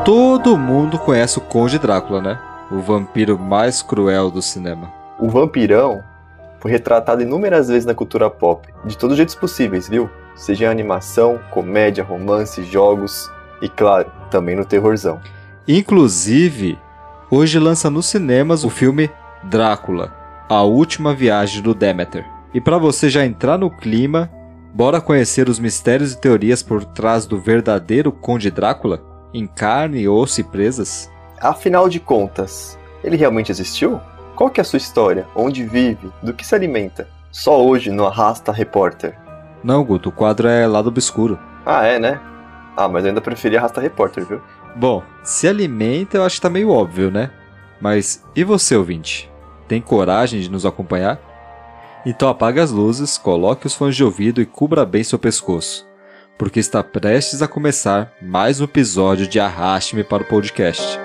Todo mundo conhece o Conde Drácula, né? O vampiro mais cruel do cinema. O vampirão foi retratado inúmeras vezes na cultura pop, de todos os jeitos possíveis, viu? Seja em animação, comédia, romance, jogos e, claro, também no terrorzão. Inclusive, hoje lança nos cinemas o filme Drácula, A Última Viagem do Demeter. E para você já entrar no clima, bora conhecer os mistérios e teorias por trás do verdadeiro Conde Drácula? Em carne, osso e presas? Afinal de contas, ele realmente existiu? Qual que é a sua história? Onde vive? Do que se alimenta? Só hoje no Arrasta Repórter. Não, Guto, o quadro é Lado Obscuro. Ah, é, né? Ah, mas eu ainda preferi Arrasta Repórter, viu? Bom, se alimenta eu acho que tá meio óbvio, né? Mas e você, ouvinte? Tem coragem de nos acompanhar? Então apague as luzes, coloque os fones de ouvido e cubra bem seu pescoço, porque está prestes a começar mais um episódio de Arraste-me para o Podcast.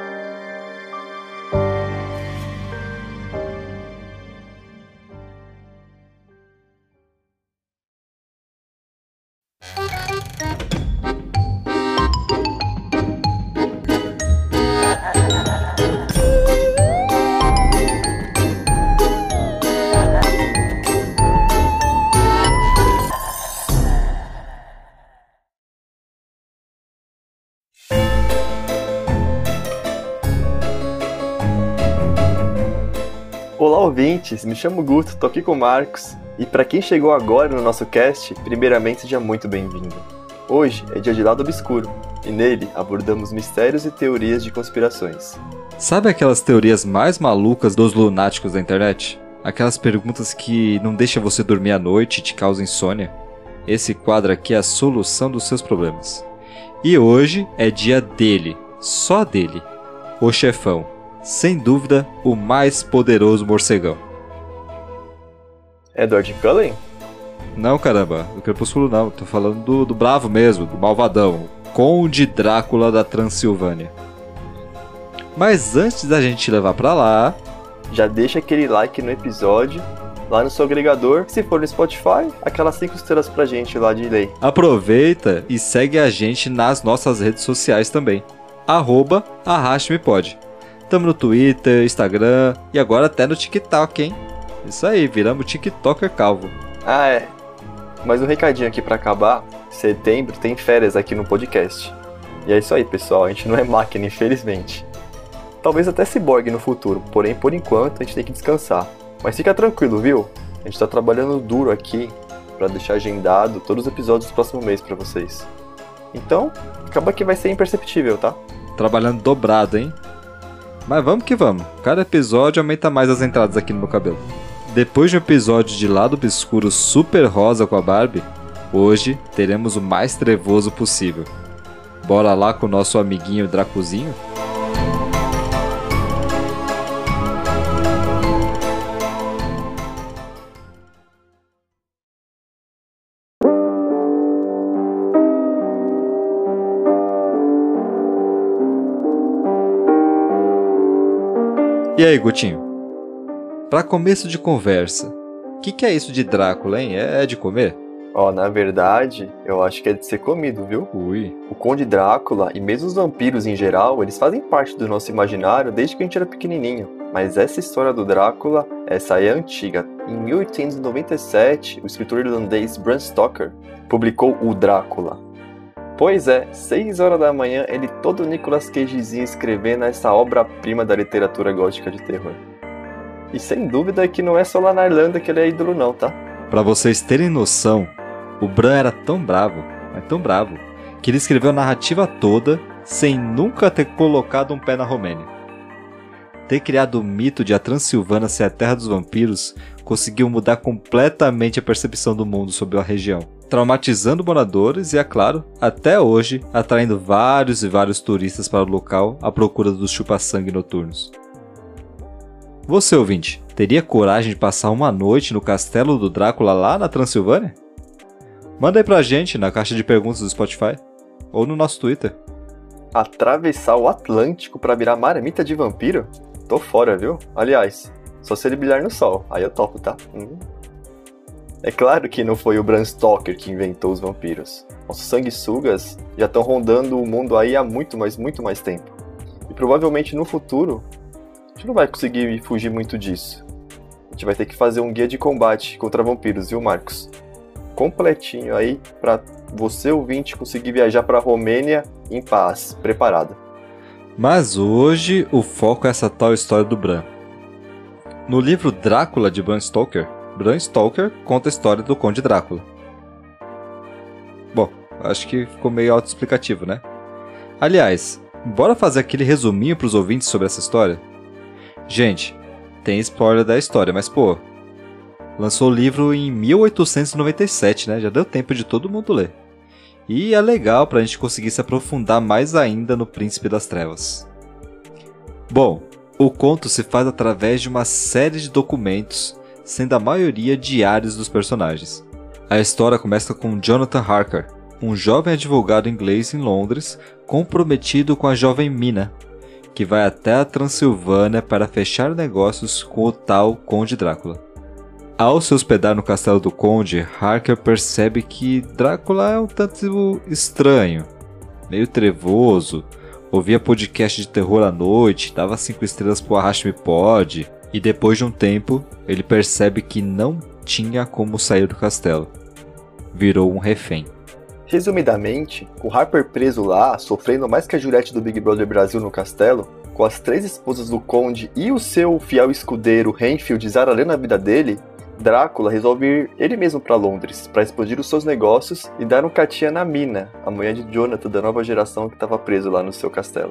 Olá, ouvintes! Me chamo Guto, tô aqui com o Marcos. E para quem chegou agora no nosso cast, primeiramente seja muito bem-vindo. Hoje é dia de Lado Obscuro, e nele abordamos mistérios e teorias de conspirações. Sabe aquelas teorias mais malucas dos lunáticos da internet? Aquelas perguntas que não deixam você dormir à noite e te causam insônia? Esse quadro aqui é a solução dos seus problemas. E hoje é dia dele, só dele, o chefão. Sem dúvida, o mais poderoso morcegão. Edward Cullen? Não, caramba, do Crepúsculo não. Tô falando do bravo mesmo, do malvadão. Conde Drácula da Transilvânia. Mas antes da gente te levar pra lá... Já deixa aquele like no episódio, lá no seu agregador. Se for no Spotify, aquelas 5 estrelas pra gente lá de lei. Aproveita e segue a gente nas nossas redes sociais também. @ArrasteMePod. Tamo no Twitter, Instagram e agora até no TikTok, hein? Isso aí, viramos TikToker calvo. Ah, é. Mas um recadinho aqui pra acabar. Setembro tem férias aqui no podcast. E é isso aí, pessoal. A gente não é máquina, infelizmente. Talvez até ciborgue no futuro. Porém, por enquanto, a gente tem que descansar. Mas fica tranquilo, viu? A gente tá trabalhando duro aqui pra deixar agendado todos os episódios do próximo mês pra vocês. Então, acaba que vai ser imperceptível, tá? Trabalhando dobrado, hein? Mas vamos que vamos. Cada episódio aumenta mais as entradas aqui no meu cabelo. Depois de um episódio de Lado Obscuro super rosa com a Barbie, hoje teremos o mais trevoso possível. Bora lá com o nosso amiguinho Dracuzinho? E aí, Gutinho? Pra começo de conversa, o que é isso de Drácula, hein? É de comer? Ó, na verdade, eu acho que é de ser comido, viu? Ui. O Conde Drácula e mesmo os vampiros em geral, eles fazem parte do nosso imaginário desde que a gente era pequenininho. Mas essa história do Drácula, essa aí é antiga. Em 1897, o escritor irlandês Bram Stoker publicou o Drácula. Pois é, 6 horas da manhã, ele todo Nicolas Cagezinho escrevendo essa obra-prima da literatura gótica de terror. E sem dúvida que não é só lá na Irlanda que ele é ídolo não, tá? Pra vocês terem noção, o Bram era tão bravo, mas tão bravo, que ele escreveu a narrativa toda sem nunca ter colocado um pé na Romênia. Ter criado o mito de a Transilvânia ser a terra dos vampiros conseguiu mudar completamente a percepção do mundo sobre a região, traumatizando moradores e, é claro, até hoje, atraindo vários e vários turistas para o local à procura dos chupa-sangue noturnos. Você, ouvinte, teria coragem de passar uma noite no castelo do Drácula lá na Transilvânia? Manda aí pra gente na caixa de perguntas do Spotify ou no nosso Twitter. Atravessar o Atlântico pra virar marmita de vampiro? Tô fora, viu? Aliás, só se ele brilhar no sol, aí eu topo, tá? É claro que não foi o Bram Stoker que inventou os vampiros. Nossos sanguessugas já estão rondando o mundo aí há muito mais tempo. E provavelmente no futuro, a gente não vai conseguir fugir muito disso. A gente vai ter que fazer um guia de combate contra vampiros, viu, Marcos? Completinho aí pra você, ouvinte, conseguir viajar pra Romênia em paz, preparado. Mas hoje o foco é essa tal história do Bram. No livro Drácula de Bram Stoker conta a história do Conde Drácula. Bom, acho que ficou meio autoexplicativo, né? Aliás, bora fazer aquele resuminho pros ouvintes sobre essa história? Gente, tem spoiler da história, mas pô, lançou o livro em 1897, né? Já deu tempo de todo mundo ler. E é legal pra gente conseguir se aprofundar mais ainda no Príncipe das Trevas. Bom, o conto se faz através de uma série de documentos, sendo a maioria diários dos personagens. A história começa com Jonathan Harker, um jovem advogado inglês em Londres, comprometido com a jovem Mina, que vai até a Transilvânia para fechar negócios com o tal Conde Drácula. Ao se hospedar no castelo do Conde, Harker percebe que Drácula é um tanto estranho, meio trevoso, ouvia podcast de terror à noite, dava 5 estrelas pro Arraste-me Pode, e depois de um tempo, ele percebe que não tinha como sair do castelo. Virou um refém. Resumidamente, com Harper preso lá, sofrendo mais que a Juliette do Big Brother Brasil no castelo, com as 3 esposas do Conde e o seu fiel escudeiro Renfield zaralhando a vida dele, Drácula resolve ir ele mesmo para Londres, para explodir os seus negócios e dar um catinha na Mina, a mulher de Jonathan da nova geração que estava preso lá no seu castelo.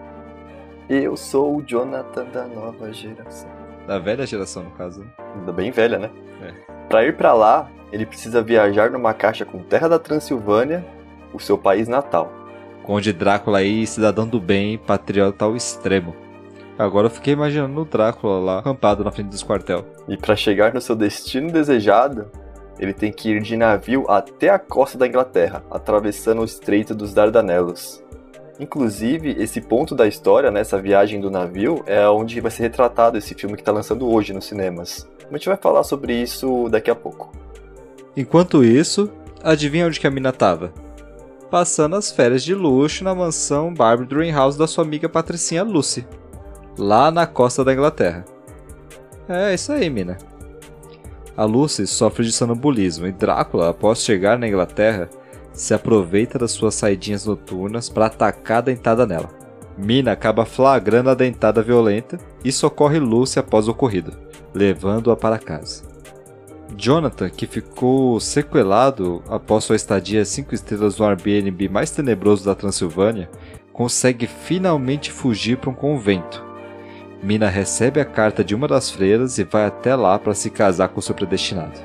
Eu sou o Jonathan da nova geração. Da velha geração, no caso. Ainda bem velha, né? Para ir para lá, ele precisa viajar numa caixa com terra da Transilvânia, o seu país natal. Conde Drácula aí, cidadão do bem, patriota ao extremo. Agora eu fiquei imaginando o Drácula lá, acampado na frente dos quartel. E para chegar no seu destino desejado, ele tem que ir de navio até a costa da Inglaterra, atravessando o Estreito dos Dardanelos. Inclusive, esse ponto da história, nessa viagem do navio, é onde vai ser retratado esse filme que está lançando hoje nos cinemas. A gente vai falar sobre isso daqui a pouco. Enquanto isso, adivinha onde que a mina tava? Passando as férias de luxo na mansão Barbary Dreamhouse da sua amiga patricinha Lucy, lá na costa da Inglaterra. É isso aí, mina. A Lucy sofre de sonambulismo e Drácula, após chegar na Inglaterra, se aproveita das suas saidinhas noturnas para atacar a dentada nela. Mina acaba flagrando a dentada violenta e socorre Lucy após o ocorrido, levando-a para casa. Jonathan, que ficou sequelado após sua estadia 5 estrelas no Airbnb mais tenebroso da Transilvânia, consegue finalmente fugir para um convento. Mina recebe a carta de uma das freiras e vai até lá para se casar com seu predestinado.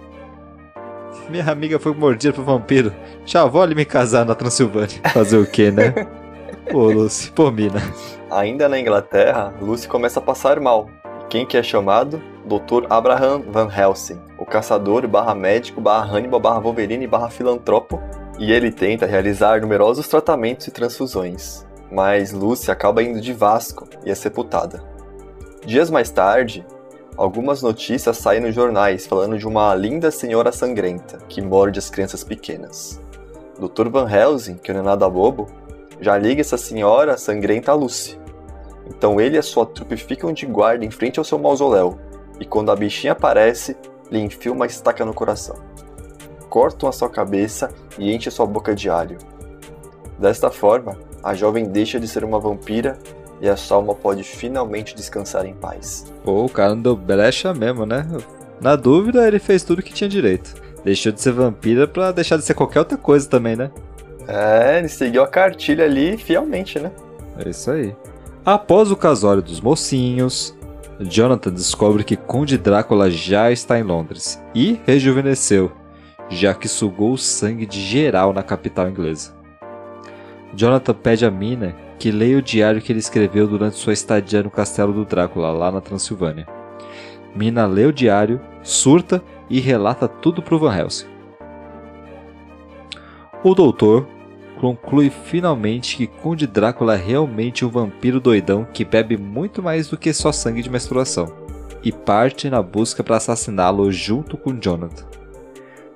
Minha amiga foi mordida por vampiro. Já vou ali me casar na Transilvânia. Fazer o quê, né? Pô, Lucy, pô, Mina. Ainda na Inglaterra, Lucy começa a passar mal. Quem que é chamado? Dr. Abraham Van Helsing, o caçador /médico /Hannibal /Wolverine /filantropo, e ele tenta realizar numerosos tratamentos e transfusões. Mas Lucy acaba indo de Vasco e é sepultada. Dias mais tarde, algumas notícias saem nos jornais falando de uma linda senhora sangrenta que morde as crianças pequenas. Dr. Van Helsing, que não é nada bobo, já liga essa senhora sangrenta a Lucy. Então ele e a sua trupe ficam de guarda em frente ao seu mausoléu, e quando a bichinha aparece, lhe enfia uma estaca no coração. Cortam a sua cabeça e enchem sua boca de alho. Desta forma, a jovem deixa de ser uma vampira e a sua alma pode finalmente descansar em paz. Pô, o cara não deu brecha mesmo, né? Na dúvida, ele fez tudo que tinha direito. Deixou de ser vampira pra deixar de ser qualquer outra coisa também, né? É, ele seguiu a cartilha ali fielmente, né? É isso aí. Após o casório dos mocinhos, Jonathan descobre que Conde Drácula já está em Londres e rejuvenesceu, já que sugou o sangue de geral na capital inglesa. Jonathan pede a Mina que leia o diário que ele escreveu durante sua estadia no castelo do Drácula, lá na Transilvânia. Mina lê o diário, surta e relata tudo para o Van Helsing. O doutor conclui finalmente que Conde Drácula é realmente um vampiro doidão que bebe muito mais do que só sangue de menstruação, e parte na busca para assassiná-lo junto com Jonathan.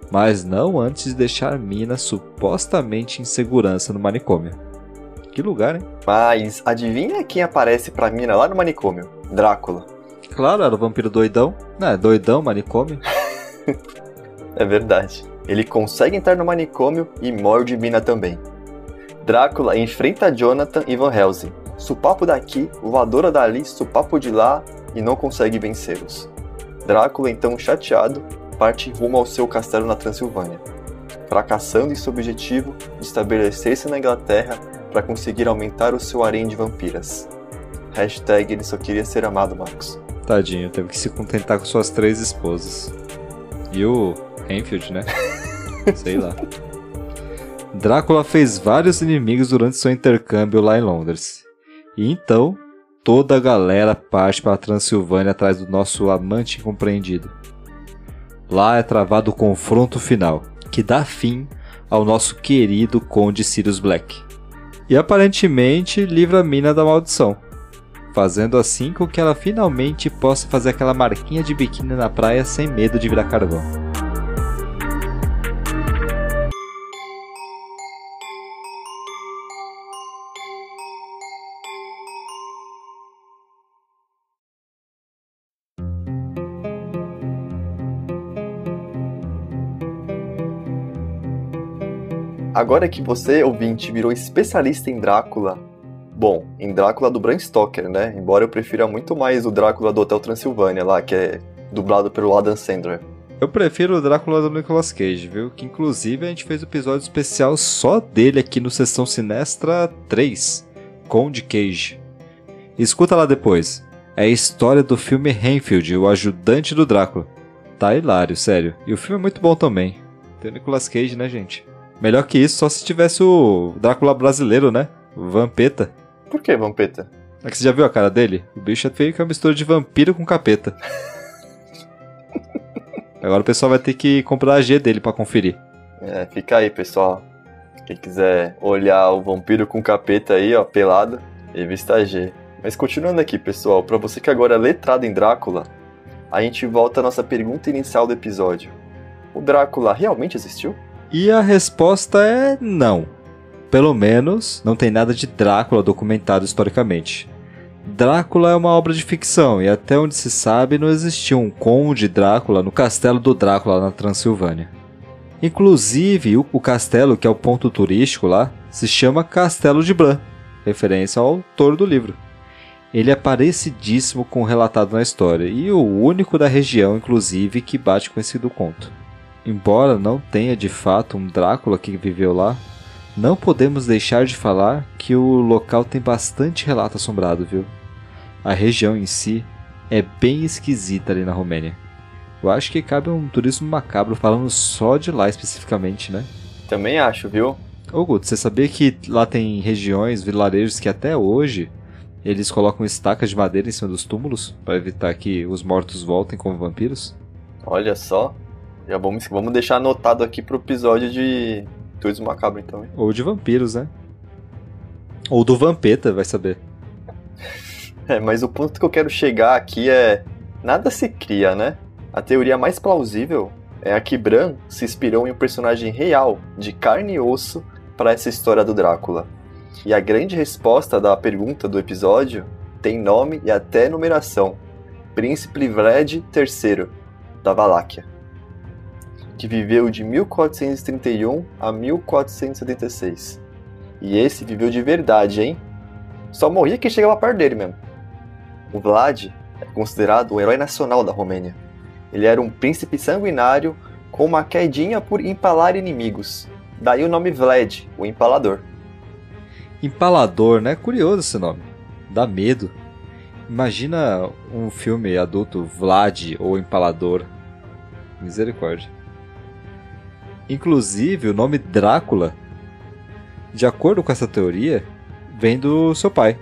mas não antes de deixar Mina supostamente em segurança no manicômio. Que lugar, hein? Mas adivinha quem aparece pra Mina lá no manicômio? Drácula. Claro, era o vampiro doidão. Doidão, manicômio. É verdade. Ele consegue entrar no manicômio e morde Mina também. Drácula enfrenta Jonathan e Van Helsing. Supapo daqui, voadora dali, supapo de lá e não consegue vencê-los. Drácula, então chateado, parte rumo ao seu castelo na Transilvânia, fracassando em seu objetivo de estabelecer-se na Inglaterra para conseguir aumentar o seu harém de vampiras. Hashtag ele só queria ser amado, Marcos. Tadinho, teve que se contentar com suas 3 esposas. E o Renfield, né? Sei lá. Drácula fez vários inimigos durante seu intercâmbio lá em Londres. E então, toda a galera parte para a Transilvânia atrás do nosso amante incompreendido. Lá é travado o confronto final, que dá fim ao nosso querido Conde Sirius Black. E aparentemente livra a Mina da maldição, fazendo assim com que ela finalmente possa fazer aquela marquinha de biquíni na praia sem medo de virar carvão. Agora que você, ouvinte, virou especialista em Drácula, bom, em Drácula do Bram Stoker, né? Embora eu prefira muito mais o Drácula do Hotel Transilvânia lá, que é dublado pelo Adam Sandler. Eu prefiro o Drácula do Nicolas Cage, viu? Que inclusive a gente fez um episódio especial só dele aqui no Sessão Sinestra 3, Conde Cage. Escuta lá depois. É a história do filme Renfield, o ajudante do Drácula. Tá hilário, sério. E o filme é muito bom também. Tem o Nicolas Cage, né, gente? Melhor que isso, só se tivesse o Drácula brasileiro, né? O Vampeta. Por que Vampeta? É que você já viu a cara dele? O bicho é feio que é uma mistura de vampiro com capeta. Agora o pessoal vai ter que comprar a G dele pra conferir. Fica aí, pessoal. Quem quiser olhar o vampiro com capeta aí, ó, pelado, revista G. Mas continuando aqui, pessoal, pra você que agora é letrado em Drácula, a gente volta à nossa pergunta inicial do episódio. O Drácula realmente existiu? E a resposta é não. Pelo menos, não tem nada de Drácula documentado historicamente. Drácula é uma obra de ficção e até onde se sabe não existiu um Conde Drácula no castelo do Drácula na Transilvânia. Inclusive, o castelo, que é o ponto turístico lá, se chama Castelo de Bran, referência ao autor do livro. Ele é parecidíssimo com o relatado na história e o único da região, inclusive, que bate com esse do conto. Embora não tenha de fato um Drácula que viveu lá, não podemos deixar de falar que o local tem bastante relato assombrado, viu? A região em si é bem esquisita ali na Romênia. Eu acho que cabe um turismo macabro falando só de lá especificamente, né? Também acho, viu? Ô Guto, você sabia que lá tem regiões, vilarejos que até hoje eles colocam estacas de madeira em cima dos túmulos para evitar que os mortos voltem como vampiros? Olha só. Já vamos deixar anotado aqui pro episódio de Turismo Macabro, então, hein? Ou de vampiros, né? Ou do Vampeta, vai saber. Mas o ponto que eu quero chegar aqui é... Nada se cria, né? A teoria mais plausível é a que Bram se inspirou em um personagem real, de carne e osso, para essa história do Drácula. E a grande resposta da pergunta do episódio tem nome e até numeração. Príncipe Vlad III, da Valáquia, que viveu de 1431 a 1476. E esse viveu de verdade, hein? Só morria quem chegava perto dele mesmo. O Vlad é considerado o herói nacional da Romênia. Ele era um príncipe sanguinário com uma quedinha por empalar inimigos. Daí o nome Vlad, o Empalador. Empalador, né? Curioso esse nome. Dá medo. Imagina um filme adulto, Vlad ou Empalador. Misericórdia. Inclusive, o nome Drácula, de acordo com essa teoria, vem do seu pai.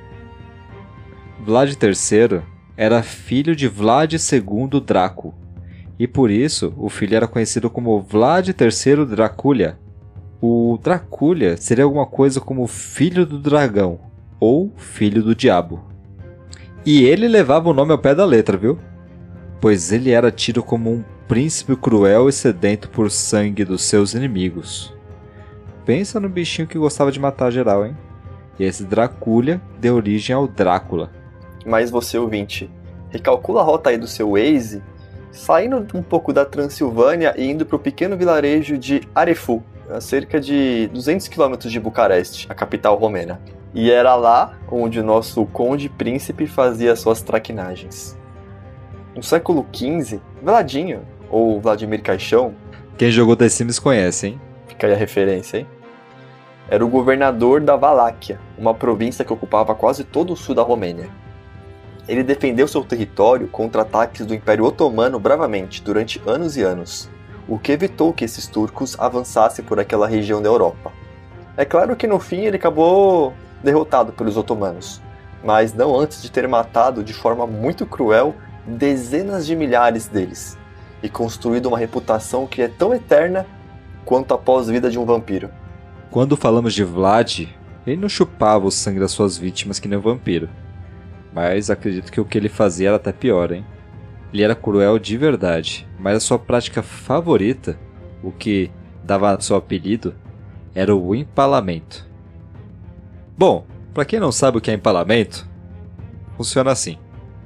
Vlad III era filho de Vlad II Draco, e por isso o filho era conhecido como Vlad III Draculha. O Draculha seria alguma coisa como filho do dragão, ou filho do diabo. E ele levava o nome ao pé da letra, viu? pois ele era tido como um príncipe cruel e sedento por sangue dos seus inimigos. Pensa no bichinho que gostava de matar geral, hein? E esse Dracúlia deu origem ao Drácula. Mas você, ouvinte, recalcula a rota aí do seu Waze, saindo um pouco da Transilvânia e indo para o pequeno vilarejo de Arefu, a cerca de 200 quilômetros de Bucareste, a capital romena. E era lá onde o nosso conde príncipe fazia suas traquinagens. No século XV, Vladinho, ou Vladimir Caixão... Quem jogou The Sims conhece, hein? Fica aí a referência, hein? Era o governador da Valáquia, uma província que ocupava quase todo o sul da Romênia. Ele defendeu seu território contra ataques do Império Otomano bravamente durante anos e anos, o que evitou que esses turcos avançassem por aquela região da Europa. É claro que no fim ele acabou derrotado pelos otomanos, mas não antes de ter matado de forma muito cruel dezenas de milhares deles, e construído uma reputação que é tão eterna quanto a pós-vida de um vampiro. Quando falamos de Vlad, ele não chupava o sangue das suas vítimas que nem um vampiro. Mas acredito que o que ele fazia era até pior, hein? Ele era cruel de verdade, mas a sua prática favorita, o que dava seu apelido, era o empalamento. Bom, para quem não sabe o que é empalamento, funciona assim.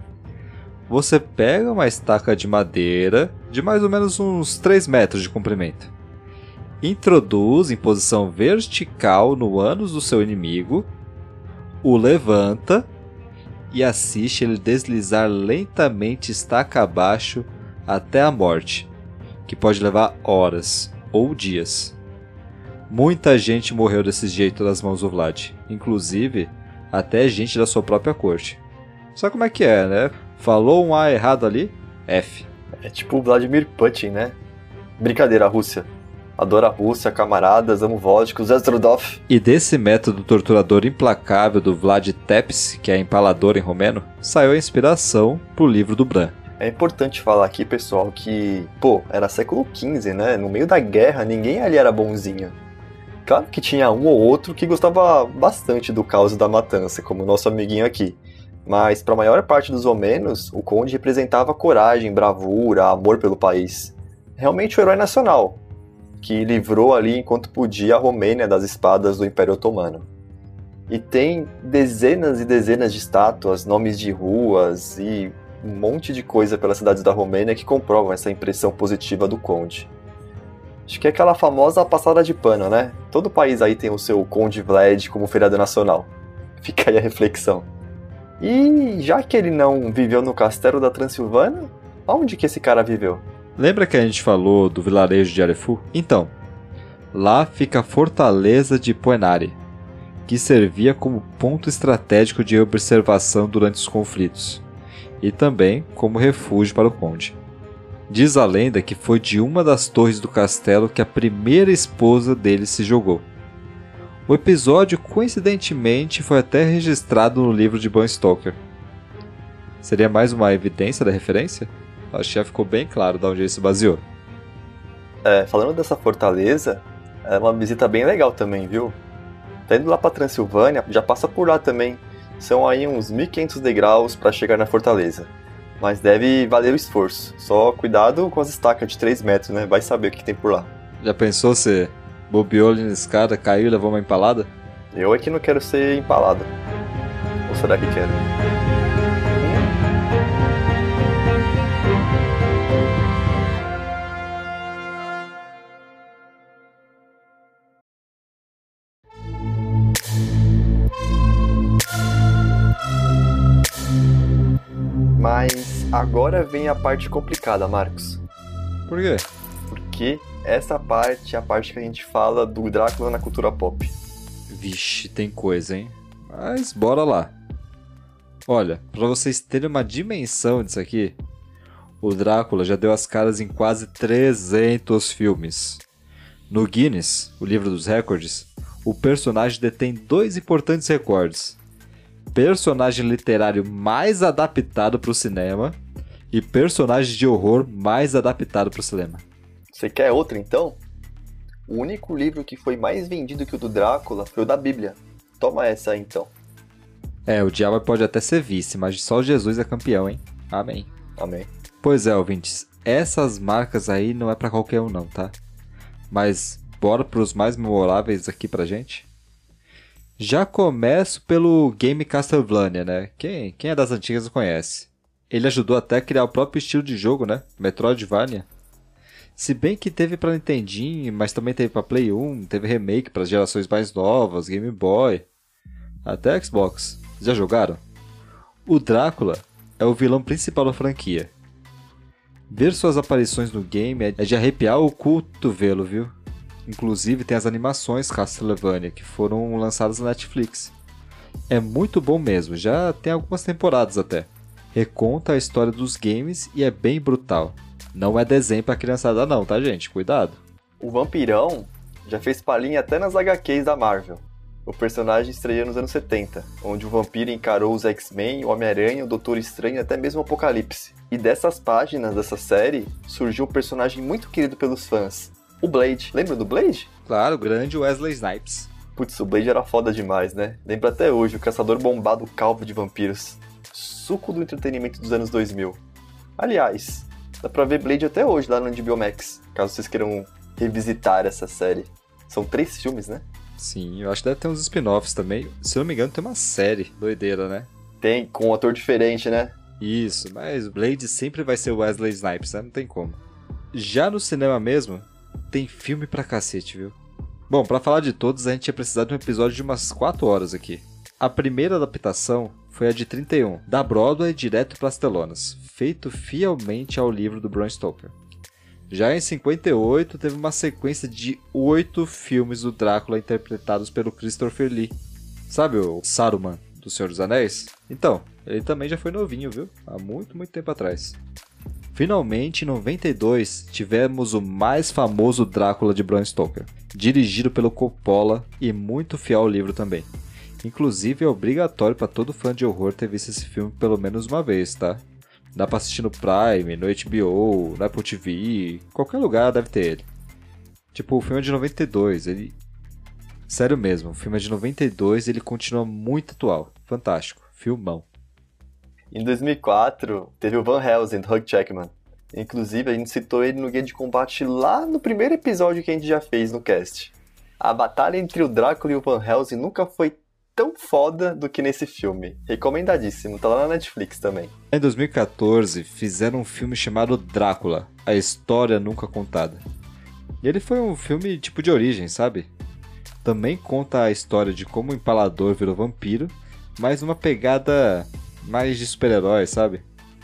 Você pega uma estaca de madeira de mais ou menos uns 3 metros de comprimento. Introduz em posição vertical no ânus do seu inimigo, o levanta e assiste ele deslizar lentamente estaca abaixo até a morte, que pode levar horas ou dias. Muita gente morreu desse jeito das mãos do Vlad, inclusive até gente da sua própria corte. Sabe como é que é, né? Falou um A errado ali, F. É tipo o Vladimir Putin, né? Brincadeira, Rússia. Adoro a Rússia, camaradas, amo vodkas, Zestrodov. E desse método torturador implacável do Vlad Tepes, que é empalador em romeno, saiu a inspiração pro livro do Bran. É importante falar aqui, pessoal, que, era século XV, né? No meio da guerra, ninguém ali era bonzinho. Claro que tinha um ou outro que gostava bastante do caos e da matança, como o nosso amiguinho aqui. Mas, para a maior parte dos romenos, o conde representava coragem, bravura, amor pelo país. Realmente o herói nacional, que livrou ali enquanto podia a Romênia das espadas do Império Otomano. E tem dezenas e dezenas de estátuas, nomes de ruas e um monte de coisa pelas cidades da Romênia que comprovam essa impressão positiva do conde. Acho que é aquela famosa passada de pano, né? Todo país aí tem o seu Conde Vlad como feriado nacional. Fica aí a reflexão. E já que ele não viveu no castelo da Transilvânia, onde que esse cara viveu? Lembra que a gente falou do vilarejo de Arefu? Então, lá fica a fortaleza de Poenari, que servia como ponto estratégico de observação durante os conflitos, e também como refúgio para o conde. Diz a lenda que foi de uma das torres do castelo que a primeira esposa dele se jogou. O episódio, coincidentemente, foi até registrado no livro de Bram Stoker. Seria mais uma evidência da referência? Acho que já ficou bem claro de onde ele se baseou. Falando dessa fortaleza, é uma visita bem legal também, viu? Tá indo lá pra Transilvânia, já passa por lá também. São aí uns 1.500 degraus para chegar na fortaleza. Mas deve valer o esforço. Só cuidado com as estacas de 3 metros, né? Vai saber o que tem por lá. Já pensou se bobeou ali na escada, caiu e levou uma empalada? Eu é que não quero ser empalado. Ou será que quero? Mas agora vem a parte complicada, Marcos. Por quê? Porque essa parte é a parte que a gente fala do Drácula na cultura pop. Vixe, tem coisa, hein? Mas bora lá. Olha, pra vocês terem uma dimensão disso aqui, o Drácula já deu as caras em quase 300 filmes. No Guinness, o livro dos recordes, o personagem detém 2 importantes recordes: personagem literário mais adaptado para o cinema e personagem de horror mais adaptado para o cinema. Você quer outro, então? O único livro que foi mais vendido que o do Drácula foi o da Bíblia. Toma essa aí, então. O diabo pode até ser vice, mas só Jesus é campeão, hein? Amém. Amém. Pois é, ouvintes, essas marcas aí não é pra qualquer um não, tá? Mas bora pros mais memoráveis aqui pra gente? Já começo pelo game Castlevania, né? Quem é das antigas conhece. Ele ajudou até a criar o próprio estilo de jogo, né? Metroidvania. Se bem que teve pra Nintendinho, mas também teve pra Play 1, teve remake para gerações mais novas, Game Boy, até Xbox. Já jogaram? O Drácula é o vilão principal da franquia. Ver suas aparições no game é de arrepiar o cotovelo, viu? Inclusive tem as animações Castlevania que foram lançadas na Netflix. É muito bom mesmo, já tem algumas temporadas até. Reconta a história dos games e é bem brutal. Não é desenho pra criançada não, tá gente? Cuidado. O Vampirão já fez palhinha até nas HQs da Marvel. O personagem estreou nos anos 70, onde o vampiro encarou os X-Men, o Homem-Aranha, o Doutor Estranho e até mesmo o Apocalipse. E dessas páginas dessa série, surgiu um personagem muito querido pelos fãs, o Blade. Lembra do Blade? Claro, o grande Wesley Snipes. Putz, o Blade era foda demais, né? Lembra até hoje, o caçador bombado calvo de vampiros. Suco do entretenimento dos anos 2000. Aliás, dá pra ver Blade até hoje lá no HBO Max, caso vocês queiram revisitar essa série. São 3 filmes, né? Sim, eu acho que deve ter uns spin-offs também. Se eu não me engano, tem uma série doideira, né? Tem, com um ator diferente, né? Isso, mas Blade sempre vai ser Wesley Snipes, né? Não tem como. Já no cinema mesmo, tem filme pra cacete, viu? Bom, pra falar de todos, a gente ia precisar de um episódio de umas 4 horas aqui. A primeira adaptação foi a de 31, da Broadway direto pras telonas, feito fielmente ao livro do Bram Stoker. Já em 58, teve uma sequência de 8 filmes do Drácula interpretados pelo Christopher Lee. Sabe o Saruman do Senhor dos Anéis? Então, ele também já foi novinho, viu? Há muito, muito tempo atrás. Finalmente, em 92, tivemos o mais famoso Drácula de Bram Stoker, dirigido pelo Coppola e muito fiel ao livro também. Inclusive, é obrigatório para todo fã de horror ter visto esse filme pelo menos uma vez, tá? Dá pra assistir no Prime, no HBO, no Apple TV, qualquer lugar deve ter ele. Tipo, o filme é de 92, ele... Sério mesmo, o filme é de 92 e ele continua muito atual. Fantástico, filmão. Em 2004, teve o Van Helsing, do Hugh Jackman. Inclusive, a gente citou ele no Guia de Combate lá no primeiro episódio que a gente já fez no cast. A batalha entre o Drácula e o Van Helsing nunca foi tão foda do que nesse filme. Recomendadíssimo, tá lá na Netflix também. Em 2014, fizeram um filme chamado Drácula, a história nunca contada. E ele foi um filme tipo de origem, sabe? Também conta a história de como o empalador virou vampiro, mas uma pegada mais de super-herói, sabe?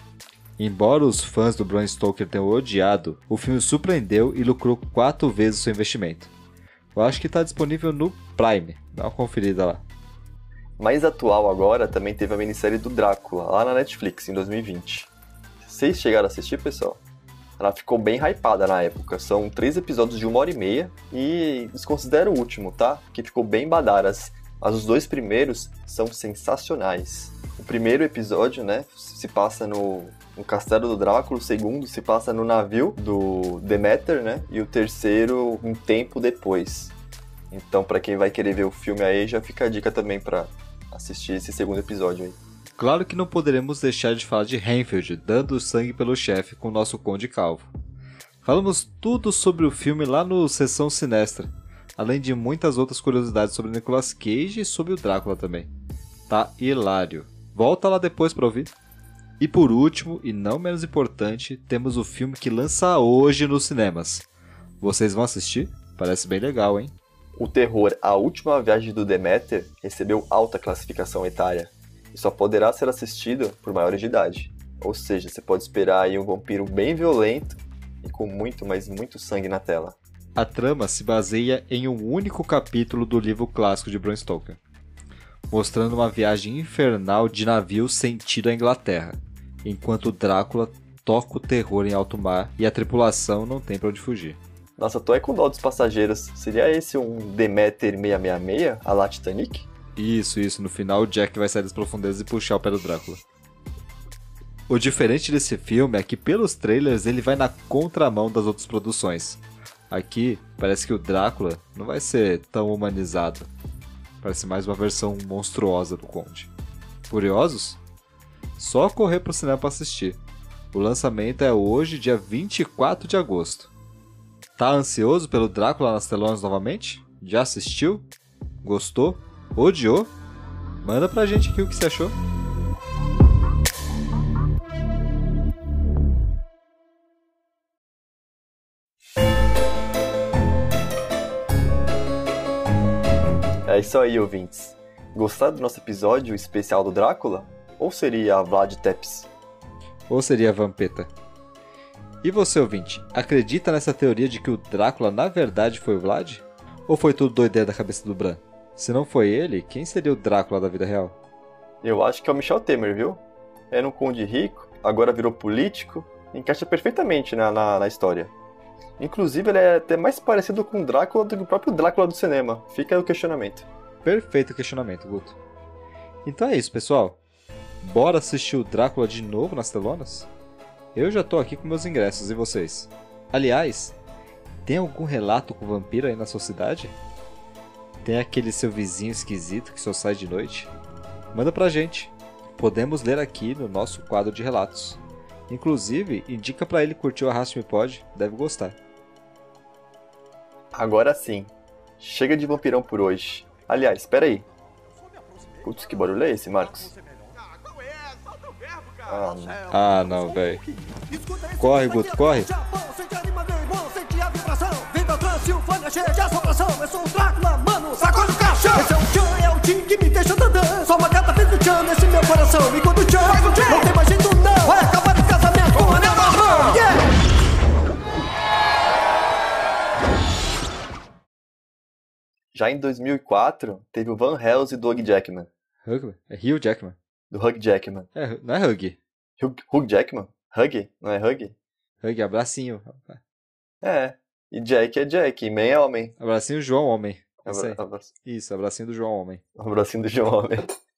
Embora os fãs do Bram Stoker tenham odiado, o filme surpreendeu e lucrou 4 vezes o seu investimento. Eu acho que está disponível no Prime, dá uma conferida lá. Mais atual agora, também teve a minissérie do Drácula, lá na Netflix, em 2020. Vocês chegaram a assistir, pessoal? Ela ficou bem hypada na época. São 3 episódios de 1h30 e desconsidero o último, tá? Que ficou bem badaras. Mas os 2 primeiros são sensacionais. O primeiro episódio, né, se passa no castelo do Drácula. O segundo se passa no navio do Demeter, né? E o terceiro um tempo depois. Então, pra quem vai querer ver o filme aí, já fica a dica também pra assistir esse segundo episódio aí. Claro que não poderemos deixar de falar de Renfield, dando sangue pelo chefe com o nosso Conde Calvo. Falamos tudo sobre o filme lá no Sessão Sinestra, além de muitas outras curiosidades sobre Nicolas Cage e sobre o Drácula também. Tá hilário. Volta lá depois pra ouvir. E por último, e não menos importante, temos o filme que lança hoje nos cinemas. Vocês vão assistir? Parece bem legal, hein? O terror A Última Viagem do Deméter recebeu alta classificação etária e só poderá ser assistido por maiores de idade. Ou seja, você pode esperar aí um vampiro bem violento e com muito, mas muito sangue na tela. A trama se baseia em um único capítulo do livro clássico de Bram Stoker, mostrando uma viagem infernal de navio sentido à Inglaterra, enquanto Drácula toca o terror em alto mar e a tripulação não tem pra onde fugir. Nossa, tô aí com dó dos passageiros. Seria esse um Demeter 666, a la Titanic? Isso. No final o Jack vai sair das profundezas e puxar o pé do Drácula. O diferente desse filme é que pelos trailers ele vai na contramão das outras produções. Aqui parece que o Drácula não vai ser tão humanizado. Parece mais uma versão monstruosa do Conde. Curiosos? Só correr pro cinema pra assistir. O lançamento é hoje, dia 24 de agosto. Tá ansioso pelo Drácula nas telonas novamente? Já assistiu? Gostou? Odiou? Manda pra gente aqui o que você achou. É isso aí, ouvintes. Gostaram do nosso episódio especial do Drácula? Ou seria a Vlad Tepes? Ou seria a Vampeta? E você, ouvinte, acredita nessa teoria de que o Drácula na verdade foi o Vlad? Ou foi tudo doideira da cabeça do Bran? Se não foi ele, quem seria o Drácula da vida real? Eu acho que é o Michel Temer, viu? Era um conde rico, agora virou político, encaixa perfeitamente na história. Inclusive, ele é até mais parecido com o Drácula do que o próprio Drácula do cinema. Fica aí o questionamento. Perfeito questionamento, Guto. Então é isso, pessoal. Bora assistir o Drácula de novo nas telonas? Eu já tô aqui com meus ingressos, e vocês? Aliás, tem algum relato com vampiro aí na sua cidade? Tem aquele seu vizinho esquisito que só sai de noite? Manda pra gente. Podemos ler aqui no nosso quadro de relatos. Inclusive, indica pra ele curtir o Arraste-me Pode, deve gostar. Agora sim. Chega de vampirão por hoje. Aliás, espera aí. Putz, que barulho é esse, Marcos? Ah, não, velho. Corre, Guto, corre. Eu sou o Drácula, mano, sacode o caixão. Esse é o Tchan, é o Tim que me deixa tandã. Só uma gata fez o Tchan nesse meu coração. E quando o Tchan, não tem mais jeito não. Vai acabar o casamento com a Anel Marrom. Yeah! Já em 2004, teve o Van Helsing do Hugh Jackman. Hugh? É Hugh Jackman. Do Hugh Jackman. É, não é Hugh. Hugh Jackman? Hugh? Não é Hugh? Hugh, abracinho. É. E Jack é Jack, e Man é homem. Abracinho João Homem. Abra- Isso, abracinho do João Homem. Abracinho do João Homem.